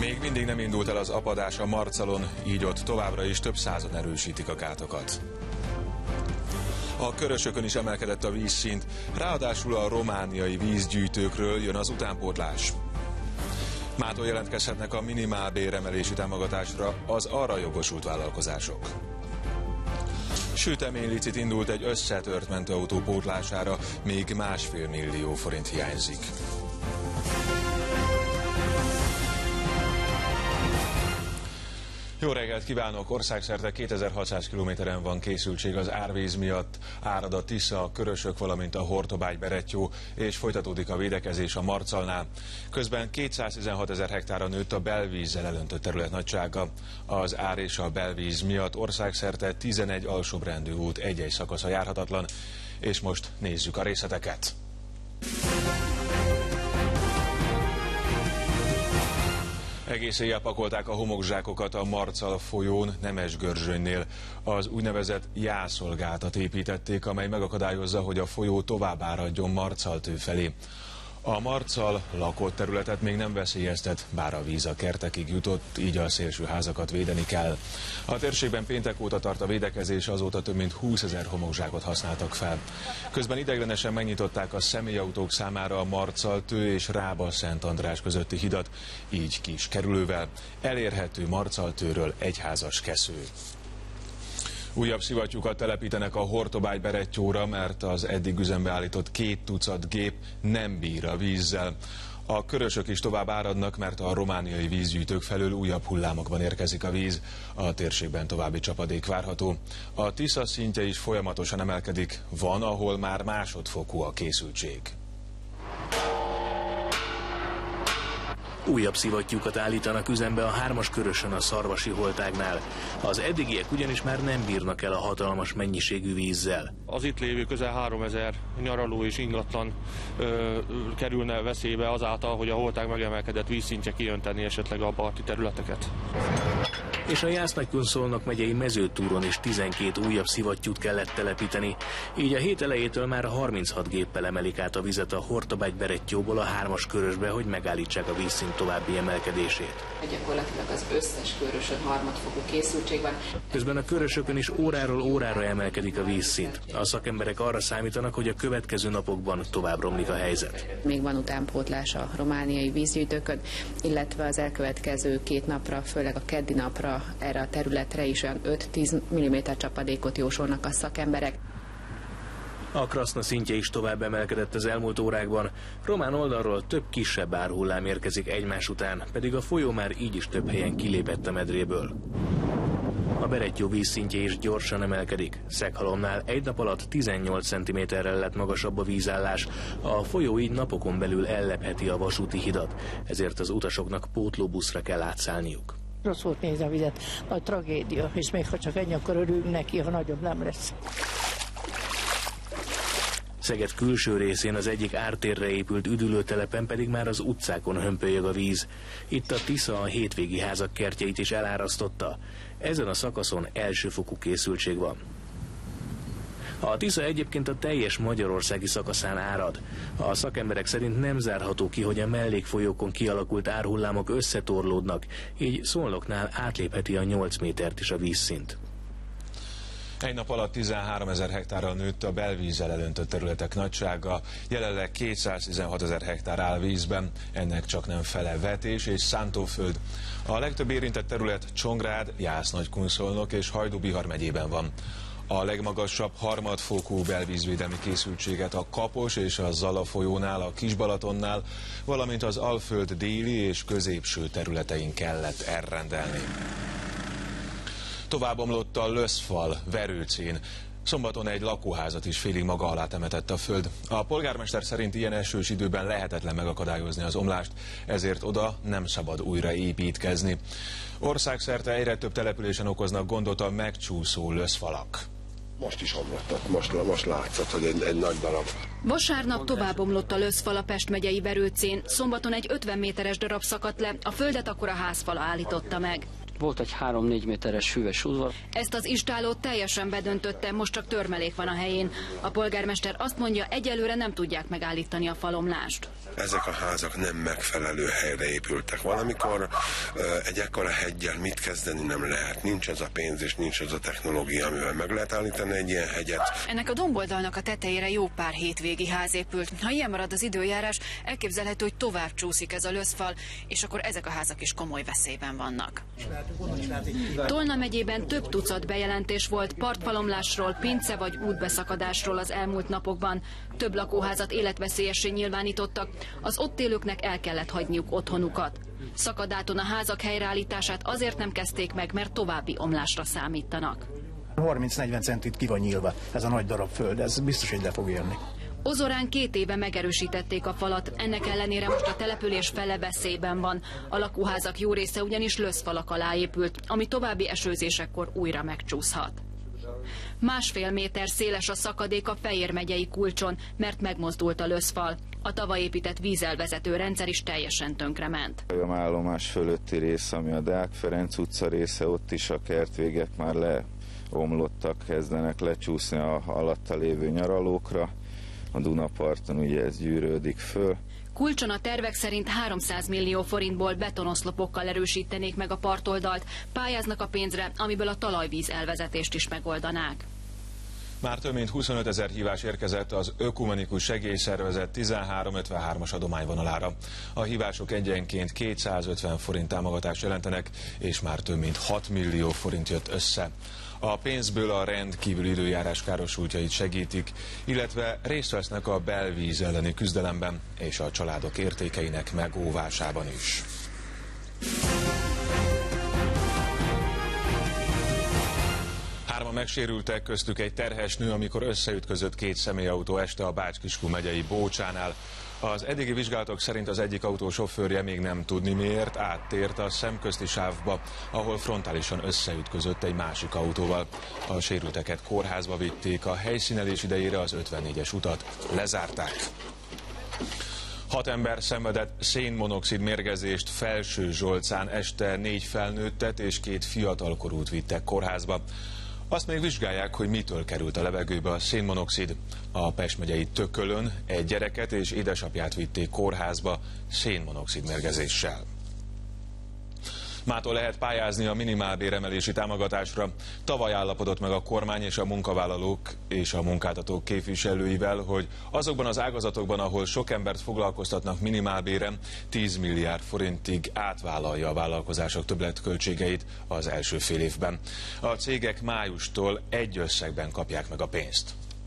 Még mindig nem indult el az apadás a Marcalon, így ott továbbra is több százan erősítik a gátokat. A Körösökön is emelkedett a vízszint, ráadásul a romániai vízgyűjtőkről jön az utánpótlás. Mától jelentkezhetnek a minimálbéremelési támogatásra az arra jogosult vállalkozások. Süteménylicit indult egy összetört mentőautó pótlására, még 1,5 millió forint hiányzik. Jó reggelt kívánok! Országszerte 2600 kilométeren van készültség az árvíz miatt. Árad a Tisza, a Körösök, valamint a Hortobágy-Berettyó, és folytatódik a védekezés a Marcalnál. Közben 216 000 hektárra nőtt a belvízzel elöntött terület nagysága. Az ár és a belvíz miatt országszerte 11 alsóbrendű út egy-egy szakasza járhatatlan. És most nézzük a részleteket. Egész éjjel pakolták a homokzsákokat a Marcal folyón Nemesgörzsönynél. Az úgynevezett jászolgátat építették, amely megakadályozza, hogy a folyó tovább áradjon Marcaltő felé. A Marcal lakott területet még nem veszélyeztet, bár a víz a kertekig jutott, így a szélső házakat védeni kell. A térségben péntek óta tart a védekezés, azóta több mint 20 000 homokzsákot használtak fel. Közben ideiglenesen megnyitották a személyautók számára a Marcaltő és Rába-Szent András közötti hidat, így kis kerülővel elérhető Marcaltőről egyházas Kesző. Újabb szivattyúkat telepítenek a Hortobágy-Berettyóra, mert az eddig üzembe állított 2 tucat gép nem bír a vízzel. A Körösök is tovább áradnak, mert a romániai vízgyűjtők felől újabb hullámokban érkezik a víz. A térségben további csapadék várható. A Tisza szintje is folyamatosan emelkedik, van, ahol már másodfokú a készültség. Újabb szivattyúkat állítanak üzembe a 3-as Körösön a Szarvasi holtágnál. Az eddigiek ugyanis már nem bírnak el a hatalmas mennyiségű vízzel. Az itt lévő közel 3000 nyaraló és ingatlan kerülne veszélybe azáltal, hogy a holtág megemelkedett vízszintje kijönteni esetleg a parti területeket. És a Jász-Nagykun-Szolnok megyei Mezőtúron is 12 újabb szivattyút kellett telepíteni, így a hét elejétől már 36 géppel emelik át a vizet a Hortobágy-Berettyóból a 3-as Körösbe, hogy megállítsák a vízszint további emelkedését. Gyakorlatilag az összes Körösön harmadfokú készültség van. Közben a Körösökön is óráról órára emelkedik a vízszint. A szakemberek arra számítanak, hogy a következő napokban tovább romlik a helyzet. Még van utánpótlás a romániai vízgyűjtőkön, illetve az elkövetkező 2 napra, főleg a keddi napra erre a területre is olyan 5-10 mm csapadékot jósolnak a szakemberek. A Kraszna szintje is tovább emelkedett az elmúlt órákban. Román oldalról több kisebb árhullám érkezik egymás után, pedig a folyó már így is több helyen kilépett a medréből. A Berettyó vízszintje is gyorsan emelkedik. Szeghalomnál egy nap alatt 18 cm-rel lett magasabb a vízállás. A folyó így napokon belül ellepheti a vasúti hidat, ezért az utasoknak pótlóbuszra kell átszállniuk. Rossz volt nézni a vizet, nagy tragédia, és még ha csak ennyi, akkor örülünk neki, ha nagyobb nem lesz. Szeged külső részén az egyik ártérre épült üdülőtelepen pedig már az utcákon hömpölyög a víz. Itt a Tisza a hétvégi házak kertjeit is elárasztotta. Ezen a szakaszon elsőfokú készültség van. A Tisza egyébként a teljes magyarországi szakaszán árad. A szakemberek szerint nem zárható ki, hogy a mellékfolyókon kialakult árhullámok összetorlódnak, így Szolnoknál átlépheti a 8 métert is a vízszint. Egy nap alatt 13 000 hektárral nőtt a belvízzel elöntött területek nagysága, jelenleg 216 000 hektár áll vízben, ennek csak nem fele vetés és szántóföld. A legtöbb érintett terület Csongrád, Jász-Nagykun-Szolnok és Hajdú-Bihar megyében van. A legmagasabb harmadfokú belvízvédelmi készültséget a Kapos és a Zala folyónál, a Kisbalatonnál, valamint az Alföld déli és középső területein kellett elrendelni. Tovább omlott a Löszfal Verőcén. Szombaton egy lakóházat is félig maga alá temetett a föld. A polgármester szerint ilyen esős időben lehetetlen megakadályozni az omlást, ezért oda nem szabad újra építkezni. Országszerte egyre több településen okoznak gondot a megcsúszó löszfalak. Most is omlottak, most látszott, hogy egy nagy darab. Vasárnap tovább omlott a löszfal a Pest megyei Verőcén. Szombaton egy 50 méteres darab szakadt le, a földet akkor a házfala állította meg. Volt egy 3-4 méteres füves udvar. Ezt az istállót teljesen bedöntötte, most csak törmelék van a helyén. A polgármester azt mondja, egyelőre nem tudják megállítani a falomlást. Ezek a házak nem megfelelő helyre épültek. Valamikor egy ekkora heggyel mit kezdeni nem lehet. Nincs ez a pénz és nincs ez a technológia, amivel meg lehet állítani egy ilyen hegyet. Ennek a domboldalnak a tetejére jó pár hétvégi ház épült. Ha ilyen marad az időjárás, elképzelhető, hogy tovább csúszik ez a löszfal, és akkor ezek a házak is komoly veszélyben vannak. Tolna megyében több tucat bejelentés volt partfalomlásról, pince vagy útbeszakadásról az elmúlt napokban. Több lakóházat életveszélyessé nyilvánítottak, az ott élőknek el kellett hagyniuk otthonukat. Szakadáton a házak helyreállítását azért nem kezdték meg, mert további omlásra számítanak. 30-40 centit ki van nyílva ez a nagy darab föld, ez biztos, hogy le fog érni. Ozorán 2 éve megerősítették a falat, ennek ellenére most a település fele veszélyben van. A lakóházak jó része ugyanis löszfalak alá épült, ami további esőzésekkor újra megcsúszhat. 1,5 méter széles a szakadék a Fejér megyei Kulcson, mert megmozdult a löszfal. A tavaly épített vízelvezető rendszer is teljesen tönkrement. A állomás fölötti rész, ami a Deák Ferenc utca része, ott is a kertvégek már leomlottak, kezdenek lecsúszni a alatta lévő nyaralókra. A Dunaparton ugye ez gyűrődik föl. Kulcson a tervek szerint 300 millió forintból betonoszlopokkal erősítenék meg a partoldalt, pályáznak a pénzre, amiből a talajvíz elvezetést is megoldanák. Már több mint 25 000 hívás érkezett az Ökumenikus Segélyszervezet 1353-as adományvonalára. A hívások egyenként 250 forint támogatást jelentenek, és már több mint 6 millió forint jött össze. A pénzből a rendkívüli időjárás károsultjait segítik, illetve részt vesznek a belvíz elleni küzdelemben és a családok értékeinek megóvásában is. Hárman megsérültek, köztük egy terhes nő, amikor összeütközött 2 személyautó este a Bács-Kiskun megyei Bócsánál. Az eddigi vizsgálatok szerint az egyik autó sofőrje még nem tudni miért áttért a szemközti sávba, ahol frontálisan összeütközött egy másik autóval. A sérülteket kórházba vitték, a helyszínelés idejére az 54-es utat lezárták. 6 ember szenvedett szénmonoxid mérgezést Felsőzsolcán, este 4 felnőttet és 2 fiatalkorút vittek kórházba. Azt még vizsgálják, hogy mitől került a levegőbe a szénmonoxid. A Pest megyei Tökölön egy gyereket és édesapját vitték kórházba szénmonoxid mérgezéssel. Mától lehet pályázni a minimálbéremelési támogatásra. Tavaly állapodott meg a kormány és a munkavállalók és a munkáltatók képviselőivel, hogy azokban az ágazatokban, ahol sok embert foglalkoztatnak minimálbéren, 10 milliárd forintig átvállalja a vállalkozások többletköltségeit az első fél évben. A cégek májustól egy összegben kapják meg a pénzt.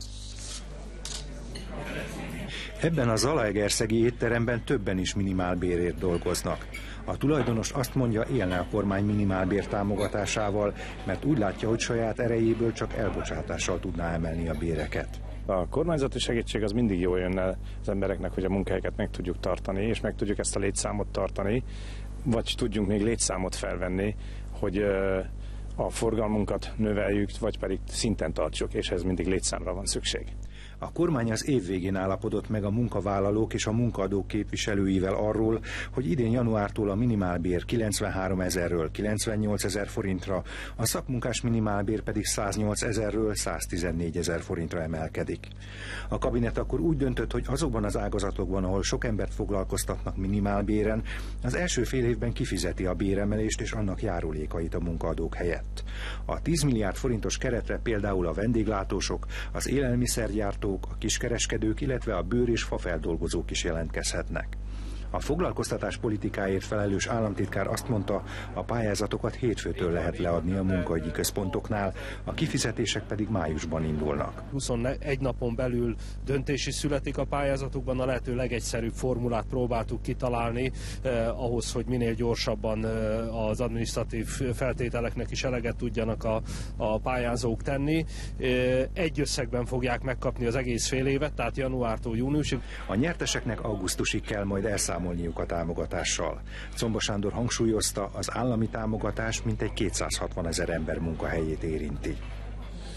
Ebben a zalaegerszegi étteremben többen is minimálbérért dolgoznak. A tulajdonos azt mondja, élne a kormány minimálbér támogatásával, mert úgy látja, hogy saját erejéből csak elbocsátással tudná emelni a béreket. A kormányzati segítség az mindig jól jönne az embereknek, hogy a munkahelyeket meg tudjuk tartani, és meg tudjuk ezt a létszámot tartani, vagy tudjunk még létszámot felvenni, hogy a forgalmunkat növeljük, vagy pedig szinten tartsuk, és ez mindig létszámra van szükség. A kormány az év végén állapodott meg a munkavállalók és a munkaadók képviselőivel arról, hogy idén januártól a minimálbér 93 000-ről 98 000 forintra, a szakmunkás minimálbér pedig 108 000-ről 114 000 forintra emelkedik. A kabinet akkor úgy döntött, hogy azokban az ágazatokban, ahol sok embert foglalkoztatnak minimálbéren, az első fél évben kifizeti a béremelést és annak járulékait a munkaadók helyett. A 10 milliárd forintos keretre például a vendéglátósok, az élelmiszergyártók, a kiskereskedők, illetve a bőr- és fafeldolgozók is jelentkezhetnek. A foglalkoztatás politikáért felelős államtitkár azt mondta, a pályázatokat hétfőtől lehet leadni a munkaügyi központoknál, a kifizetések pedig májusban indulnak. 21 napon belül döntés is születik a pályázatokban, a lehető legegyszerűbb formulát próbáltuk kitalálni, ahhoz, hogy minél gyorsabban az adminisztratív feltételeknek is eleget tudjanak a pályázók tenni. Egy összegben fogják megkapni az egész fél évet, tehát januártól júniusig. A nyerteseknek augusztusig kell majd elszámolniuk a támogatással. Czomba Sándor hangsúlyozta, az állami támogatás mintegy 260 000 ember munkahelyét érinti.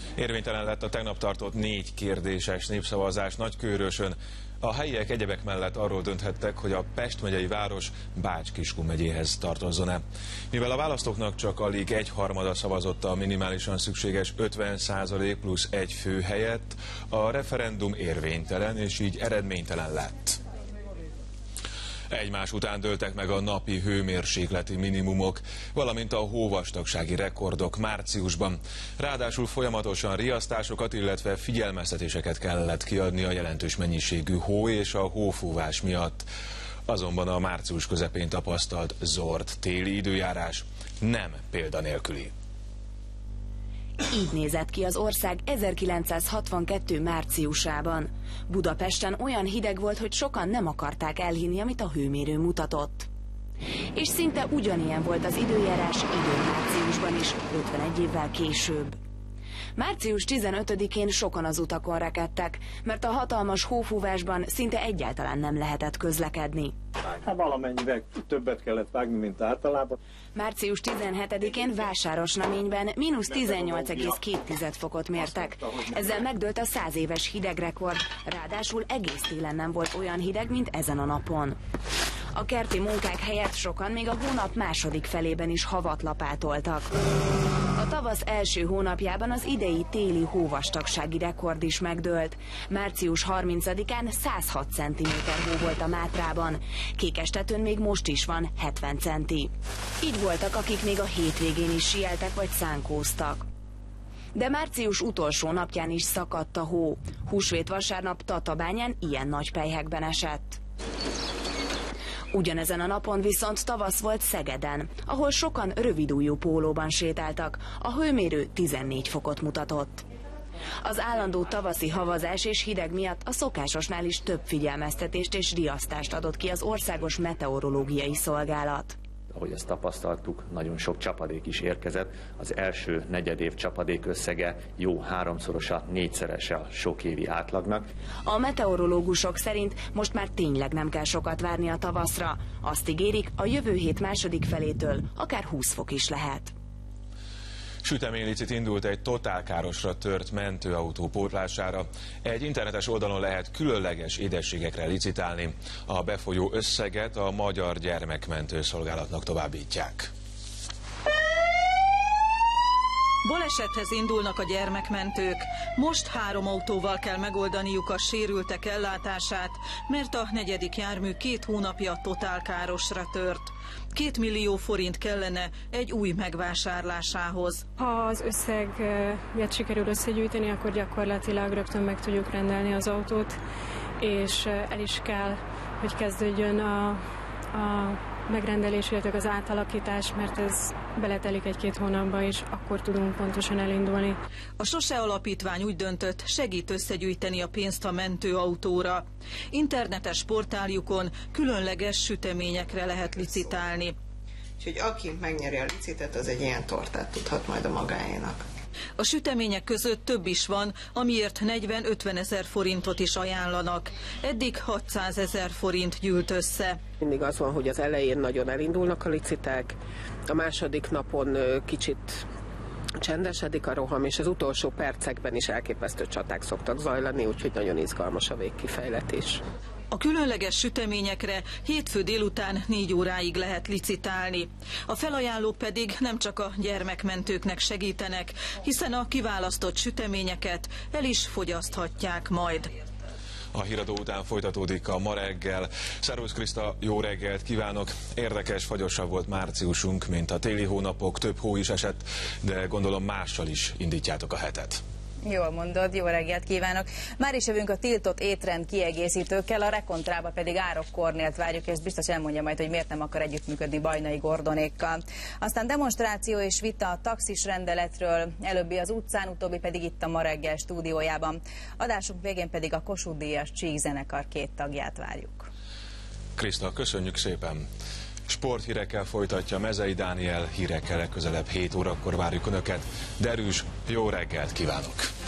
Érvénytelen lett a tegnap tartott 4 kérdéses népszavazás Nagykőrösön. A helyiek egyebek mellett arról dönthettek, hogy a Pest megyei város Bács-Kiskun megyéhez tartozzon-e. Mivel a választóknak csak alig 1/3 szavazott a minimálisan szükséges 50% plusz 1 fő helyett, a referendum érvénytelen és így eredménytelen lett. Egymás után dőltek meg a napi hőmérsékleti minimumok, valamint a hóvastagsági rekordok márciusban. Ráadásul folyamatosan riasztásokat, illetve figyelmeztetéseket kellett kiadni a jelentős mennyiségű hó és a hófúvás miatt. Azonban a március közepén tapasztalt zord téli időjárás nem példanélküli. Így nézett ki az ország 1962. márciusában. Budapesten olyan hideg volt, hogy sokan nem akarták elhinni, amit a hőmérő mutatott. És szinte ugyanilyen volt az időjárás idén márciusban is, 51 évvel később. Március 15-én sokan az utakon rekedtek, mert a hatalmas hófúvásban szinte egyáltalán nem lehetett közlekedni. Hát valamennyivel többet kellett vágni, mint általában. Március 17-én Vásárosnaményben -18,2 fokot mértek. Ezzel megdőlt a 100 éves hidegrekord, ráadásul egész télen nem volt olyan hideg, mint ezen a napon. A kerti munkák helyett sokan még a hónap második felében is havat lapátoltak. A tavasz első hónapjában az idei téli hóvastagsági rekord is megdőlt. Március 30-án 106 cm hó volt a Mátrában. Kékestetőn még most is van 70 centi. Így voltak, akik még a hétvégén is síeltek vagy szánkóztak. De március utolsó napján is szakadt a hó. Húsvét vasárnap Tatabányán ilyen nagy pelyhekben esett. Ugyanezen a napon viszont tavasz volt Szegeden, ahol sokan rövidujjú pólóban sétáltak, a hőmérő 14 fokot mutatott. Az állandó tavaszi havazás és hideg miatt a szokásosnál is több figyelmeztetést és riasztást adott ki az Országos Meteorológiai Szolgálat. Ahogy ezt tapasztaltuk, nagyon sok csapadék is érkezett. Az első negyedév csapadék összege jó 3-szorosa, 4-szerese a sokévi átlagnak. A meteorológusok szerint most már tényleg nem kell sokat várni a tavaszra. Azt ígérik, a jövő hét második felétől akár 20 fok is lehet. Süteménylicit indult egy totálkárosra tört mentőautó pótlására. Egy internetes oldalon lehet különleges édességekre licitálni. A befolyó összeget a Magyar Gyermekmentő Szolgálatnak továbbítják. Balesethez indulnak a gyermekmentők. Most 3 autóval kell megoldaniuk a sérültek ellátását, mert a 4. jármű 2 hónapja totálkárosra tört. 2 millió forint kellene egy új megvásárlásához. Ha az összeget sikerül összegyűjteni, akkor gyakorlatilag rögtön meg tudjuk rendelni az autót, és el is kell, hogy kezdődjön a megrendelés, illetve az átalakítás, mert ez beletelik 1-2 hónapba, és akkor tudunk pontosan elindulni. A Sose Alapítvány úgy döntött, segít összegyűjteni a pénzt a mentőautóra. Internetes portáljukon különleges süteményekre lehet licitálni. Úgyhogy aki megnyeri a licitet, az egy ilyen tortát tudhat majd a magáénak. A sütemények között több is van, amiért 40-50 ezer forintot is ajánlanak. Eddig 600 000 forint gyűlt össze. Mindig az van, hogy az elején nagyon elindulnak a licitek, a második napon kicsit csendesedik a roham, és az utolsó percekben is elképesztő csaták szoktak zajlani, úgyhogy nagyon izgalmas a végkifejletés. A különleges süteményekre hétfő délután 4 óráig lehet licitálni. A felajánlók pedig nem csak a gyermekmentőknek segítenek, hiszen a kiválasztott süteményeket el is fogyaszthatják majd. A híradó után folytatódik a Ma reggel. Szervusz Kriszta, jó reggelt kívánok! Érdekes, fagyosabb volt márciusunk, mint a téli hónapok, több hó is esett, de gondolom mással is indítjátok a hetet. Jól mondod, jó reggelt kívánok! Már is jövünk a tiltott étrend kiegészítőkkel, a Rekontrába pedig Árok Kornélt várjuk, és biztos elmondja majd, hogy miért nem akar együttműködni Bajnai Gordonékkal. Aztán demonstráció és vita a taxis rendeletről, előbbi az utcán, utóbbi pedig itt a Ma reggel stúdiójában. Adásunk végén pedig a Kossuth Díjas Csíkzenekar 2 tagját várjuk. Kriszta, köszönjük szépen! Sporthírekkel folytatja Mezei Dániel, hírekkel legközelebb 7 órakor várjuk Önöket. Derűs, jó reggelt kívánok!